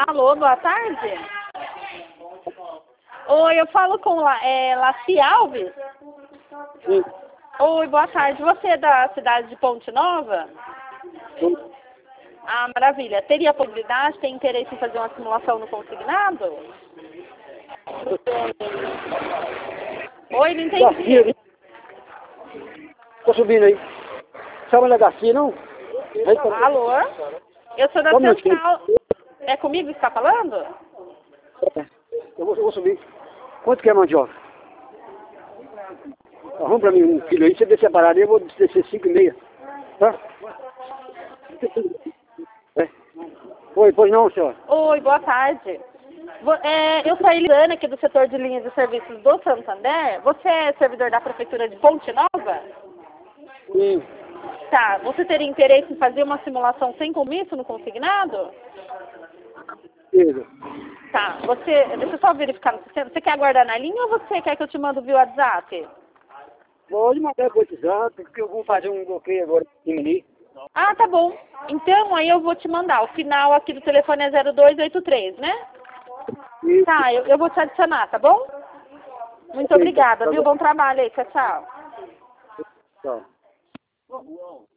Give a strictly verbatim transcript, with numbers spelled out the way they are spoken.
Alô, boa tarde. Oi, eu falo com La, é, Laci Alves. Sim. Oi, boa tarde. Você é da cidade de Ponte Nova? Sim. Ah, maravilha. Teria possibilidade, tem interesse em fazer uma simulação no consignado? Oi, não entendi. Garcia, tô subindo aí. Sabe onde é Garcia, não? Aí, tá... Alô? Eu sou da Só um minutinho. central. É comigo que está falando? É. Eu vou, eu vou subir. Quanto que é mandioca? Arruma pra mim um quilo aí, você vê separado aí, eu vou descer cinco e meia. Tá? É. Oi, pois não, senhora? Oi, boa tarde. Vo- é, eu sou a Eliane, aqui do setor de linhas de serviços do Santander. Você é servidor da Prefeitura de Ponte Nova? Sim. Tá. Você teria interesse em fazer uma simulação sem comício no consignado? Beleza. Tá. Você, deixa eu só verificar no sistema. Você quer aguardar na linha ou você quer que eu te mando via WhatsApp? Pode mandar pro WhatsApp, porque eu vou fazer um bloqueio agora em mim. Ah, tá bom. Então, aí eu vou te mandar. O final aqui do telefone é zero dois oito três, né? Isso. Tá, eu, eu vou te adicionar, tá bom? Muito Ok, obrigada, tá viu? bom. Bom trabalho aí. Tchau, tchau. Tá.